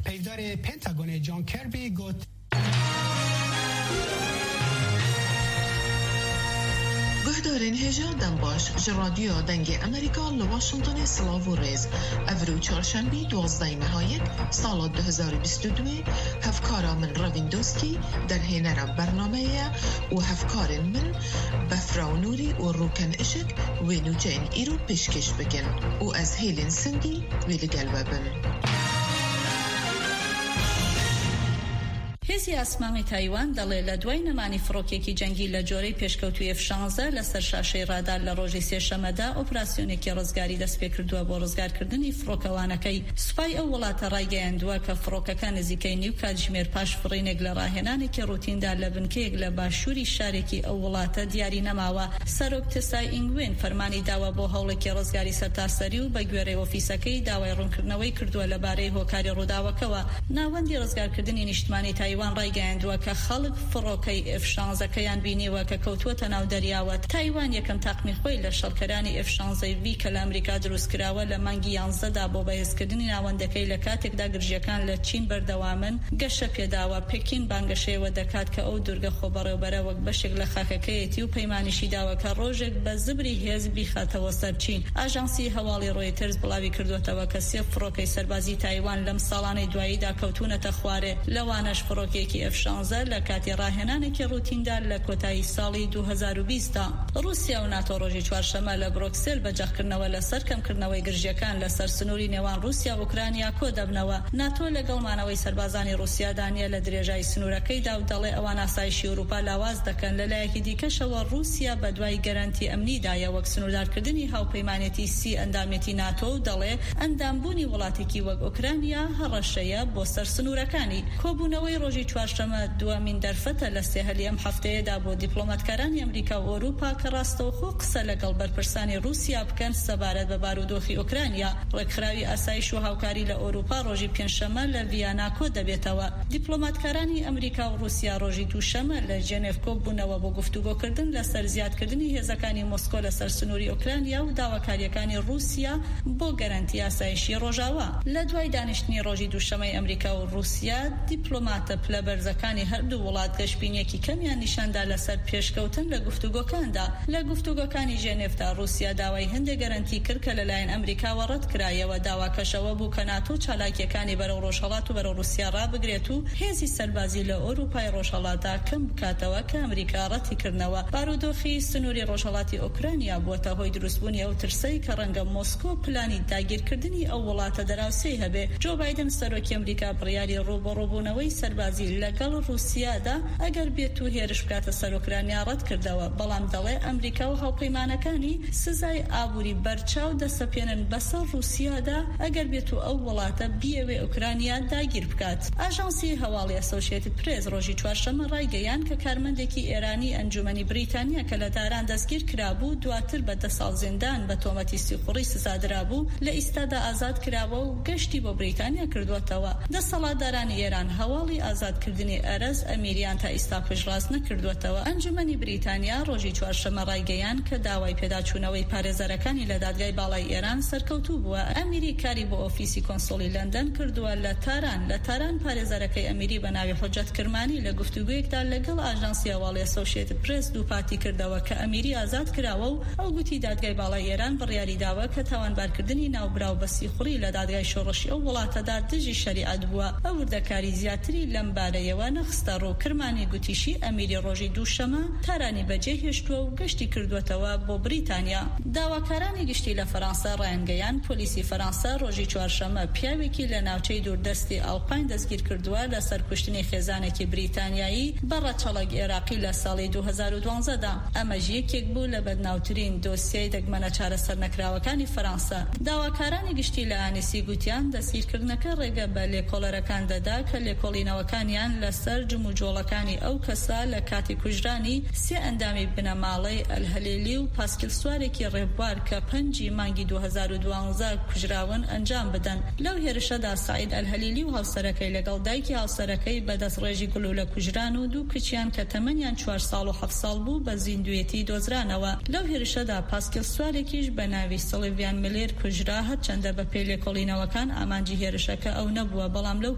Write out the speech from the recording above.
هیدار پنتاگون جان کربی گوت گهدارین هجا دنباش جرادیو دنگ امریکا لواشنطن سلاو و ریز افرو چارشنبی 12 مهایک سال 2022 هفکارا من رویندوسکی در هینر برنامه و هفکار من بفراونوری و روکن اشک و نوچین ایرو پیشکش بکن و از هیلین سندی ویل گلوبن. هێزی ئاسمانی تایوان دەڵێ لە دوای نەمانی فڕۆکێکی جەنگی لە جۆرەی پێشکەوتوی F-16 لەسەر شاشەی ڕادار لە ڕۆژی سێشەمەدا ئۆپراسیۆنێکی ڕزگاری دەست پێ کردووە بۆ ڕزگارکردنی فڕۆکەوانەکەی. سوپای ئەو وڵاتە ڕایگەیاندووە کە فڕۆکەکە نزیکەی نیو کاتژمێر پاش فڕینێک لە ڕاهێنانێکی ڕوتیندا لە بنکەیەک لە باشووری شارێکی ئەو وڵاتە دیاری نەماوە. سەرۆک تسای ئینگوێن فەرمانی داوە بۆ هەوڵێکی ڕزگاری سەرتاسەری و بە گوێرەی ئۆفیسەکەی داوای ڕوونکردنەوەی کردووە لەبارەی هۆکاری ڕووداوەکەوە. ناوەندی ڕزگارکردنی نیشتمانی تایوان ڕایگەیاندووە کە خەڵک فڕۆکەی F-16کەیان بینیوە کە کەوتووەتە ناو دەریاوە. تایوان یەکەم تاقمی خۆی لە شەڕکەرانی F-16V کە لە ئەمریکا دروستکراوە لە مانگی 11دا بۆ بەهێزکردنی ناوەندەکەی لە کاتێکدا گرژیەکان لە چین بەردەوامن گەشە پێداوە. پێکین بانگەشەیەوە دەکات کە ئەو دوورگە خۆبەڕێوەبەرە وەک بەشێک لە خاکەکەیەتی و پەیمانیشی داوە کە ڕۆژێک بە زبری هێز بیخاتەوە سەر چین. ئاژانسی هەواڵی ڕۆیترز بڵاوی کردوێتەوە کە سێ فڕۆکەی سەربازی تایوان لەم ساڵانەی دواییدا کەوتونەتە خوارێ. لەوانەش فڕۆکێکی F-16 لە کاتی ڕاهێنانێکی ڕوتیندا لە کۆتایی ساڵی 2020دا. رووسیا و ناتۆ ڕۆژی چوارشەمە لە بروکسل بەجاخکردنەوە لەسەر کەمکردنەوەی گرژیەکان لەسەر سنووری نێوان رووسیا و ئوکرانیا کۆ دەبنەوە. ناتۆ لەگەڵمانەوەی سەربازانی رووسیا دانیە لە درێژای سنوورەکەیدا و دەڵێ ئەوان ئاسایشی ئەوروپا لاواز دەکەن. لەلایەکی دیکەشەوە رووسیا بە دوای گەرانتی ئەمنیدایە وەک سنووردارکردنی هاوپەیمانێتی سی ئەندامێتی ناتۆ و دەڵێ ئەندامبوونی وڵاتێکی وەک ئوکرانیا هەڕەشەیە بۆ سەر سنوورەکانی. کۆبوونەوەی ڕۆژی چوارشەمە دوامین دەرفەتە لە سێهەلی ئەم هەفتەیەدا بۆ دیپلۆماتکارانی ئەمریکا و ئەوروپا کە ڕاستەوخۆ قسە لەگەڵ بەرپرسانی رووسیا بکەن سەبارەت بە بارودۆخی ئوکرانیا. ڕێکخراوی ئاسایش و هاوکاری لە ئەوروپا ڕۆژی پێنجشەمە لە ڤیانا کۆ دەبێتەوە. دیپلۆماتکارانی ئەمریکا و رووسیا ڕۆژی دووشەمە لە ژێنێڤ کۆبوونەوە بۆ گفتوگۆکردن لەسەر زیادکردنی هێزەکانی مۆسکۆ لەسەر سنووری ئوکرانیا و داواکاریەکانی رووسیا بۆ گەرانتی ئاسایشی ڕۆژاوا. لە دوای دانیشتنی ڕۆژی دووشەمەی ئەمریکا و رووسیا دیپلۆماتە پلە بەرزەکانی هەردوو وڵات گەشتبینیەکی کەمیان نیشاندا لەسەر پێشکەوتن لە گفتوگۆکاندا. لە گفتوگۆکانی ژێنێڤدا رووسیا داوای هەندێک گەرانتی کرد کە لەلایەن ئەمریکاوە ڕەت کرایەوە. داواکەشەوە بوو کە ناتۆ چالاکیەکانی بەرەو ڕۆژهەڵات و بەرەو رووسیا ڕابگرێت و هێزی سەربازی لە ئەوروپای ڕۆژهەڵاتدا کەم بکاتەوە کە ئەمریکا ڕەتی کردنەوە. بارودۆخی سنووری ڕۆژهەڵاتی ئوکرانیا بووەتە هۆی دروستبوونی ئەو ترسەی کە ڕەنگە مۆسکۆ پلانی داگیرکردنی ئەو وڵاتە دەراوسەی هەبێ. جۆ بایدن سەرۆکی ئەمریکا بڕیاری ڕووبەڕووبوونەوەی سەربازی لەگەڵ رووسیادا ئەگەر بێت و هێرش بکاتە سەر ئوکرانیا ڕەت کردەوە. بەڵام دەڵێ ئەمریکا و هاوپەیمانەکانی سزای ئابووری بەرچاو دەسەپێنن بەسەر رووسیادا ئەگەر بێت و ئەو وڵاتە بیەوێ ئوکرانیا داگیر بکات. ئاژانسی هەواڵی ئەسۆشیێتد پرێس ڕۆژی چوارشەمە ڕایگەیاند کە کارمەندێکی ئێرانی ئەنجومەنی بریتانیا کە لە داران دەستگیر کرابوو دواتر بە 10 ساڵ زیندان بە تۆمەتی سیخوڕی سزادرابوو لە ئیستادا ئازاد کراوە و گەشتی بۆ بریتانیا کردوەتەوە. دەسەڵاتدارانی ئێران هەواڵی ئازادکردنی ئەرز ئەمیریان تا ئیستا پێشڕاست نەکردوەتەوە. ئەنجومەنی بریتانیا ڕۆژی چوارشەمە ڕایگەیاند کە داوای پێداچوونەوەی پارێزەرەکانی لە دادگای باڵای ئێران سەرکەوتوو بووە. ئەمیری کاری بۆ ئۆفیسی کۆنسۆلی لەندەن کردووە لە تاران پارێزەرەکەی ئەمیری بە ناوی حوجەت کرمانی لە گفتوگویەکدا لەگەڵ ئاژانسی هەواڵی ئەسۆشیێتد پرێس دووپاتی کردەوە کە ئەمیری ئازاد کراوە و ئەو گوتی دادگای باڵای ئێران بڕیاری داوە کە تاوانبارکردنی ناوبراو بە سیخوڕی لە دادگای شۆڕشی ئەو وڵاتەدا دژی شەریعەت بووە. ئەو وردەکاری زیاتری لەم بارەیەوە نەخستە ڕوو. کرمانی گوتیشی ئەمیری ڕۆژی دووشەمە تارانی بەجێ هێشتووە و گەشتی کردوەتەوە بۆ بریتانیا. داواکارانی گشتی لە فەرەنسا ڕایانگەیان پۆلیسی فەرەنسا ڕۆژی چوارشەمە پیاوێکی لە ناوچەی دووردەستی ئەڵپاین دەستگیر کردووە لە سەرکوشتنی خێزانێکی بریتانیایی بە ڕەچەڵک عێراقی لە ساڵی 2012دا. ئەمەش یەکێک بوو لە بەدناوترین دۆسیەی دەگمەنە چارەسەر نەکراوەکانی فەرەنسا. داواکارانی گشتی لە ئانیسی گوتیان دەستگیرکردنەکە ڕێگە بە لێکۆڵەرەکان دەدا کە لێکۆڵینەوەکانیان لەسەر جموجۆڵەکانی ئەو کەسا لە کاتی کوژرانی سێ ئەندامی بنەماڵەی ئەلهەلیلی و پاسکیل سوارێکی ڕێبوار کە 5 مانگی 2012 کوژراون ئەنجام بدەن. لەو هێرشەدا سعید ئەلهەلیلی و هاوسەرەکەی لەگەڵ دایکی هاوسەرەکەی بەدەست ڕێژی گلولە کوژران و دوو کچیان کە تەمەنیان 4 ساڵ و 7 ساڵ بوو بە زیندوێتی دۆزرانەوە. لەو هێرشەدا پاسکیل سوارێکیش بە ناوی سڵیڤیان ملێر کوژرا هەرچەندە بە پێی لێکۆڵینەوەکان ئامانجی هێرشەکە ئەو نەبووە. بەڵام لەو